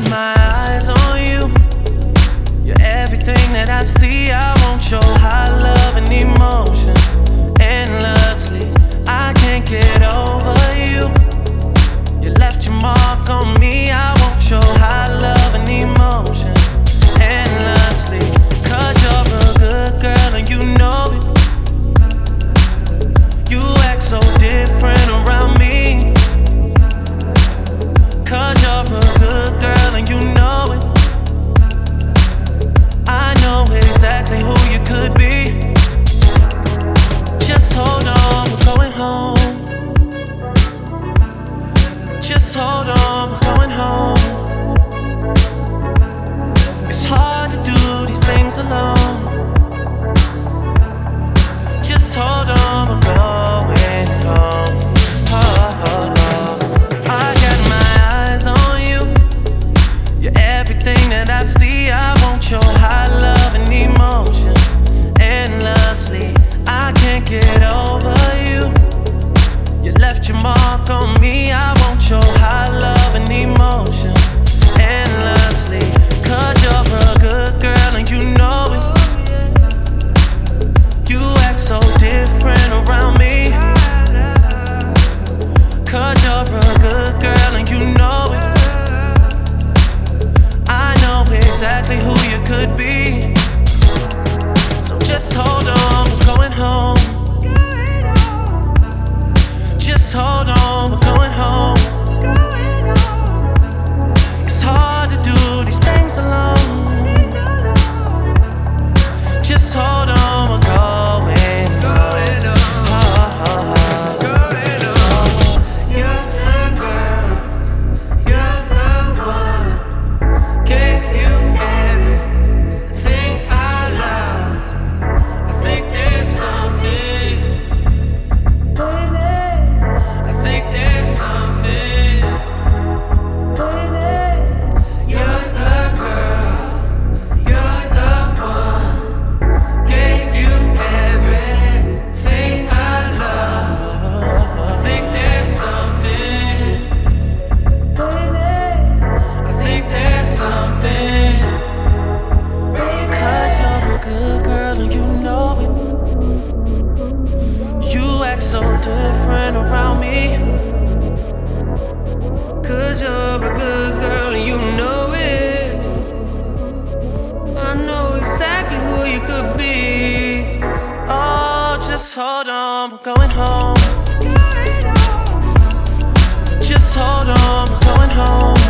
my eyes on you. You're everything that I see. I want your high love and emotion endlessly. I can't get over you. You left your mark on me. I want your high love and emotion endlessly. 'Cause you're a good girl and you know it. You act so different around me. 'Cause you're a good girl and you know it. I know exactly who you could be. Just hold on, we're going home. Just hold on, we're going home. It's hard to do these things alone. Just hold on, we're going home. Oh, oh, oh. I got my eyes on you. You're everything that I see. I want your high love and emotion endlessly. I can't get over you. You left your mark on me. I want your high love and emotion endlessly. 'Cause you're a good girl and you know it. You act so different around me. 'Cause you're a good girl and you know it. I know exactly who you could be. So just hold on, we're going home. Just hold on, we're going home. It's hard to do these things alone. Just hold on, we're going home. Oh, oh, oh. You're the girl, you're the one. Gave you everything I loved. I think there's something, baby. I think there's something, baby. You're the girl, you're the one. Gave you everything I love. I think there's something, baby. I think there's something, baby. 'Cause you're a good girl and you know it. You act so different around me. 'Cause you're a good girl and you know it. I know exactly who you could be. Oh, just hold on, we're going home. Just hold on, we're going home.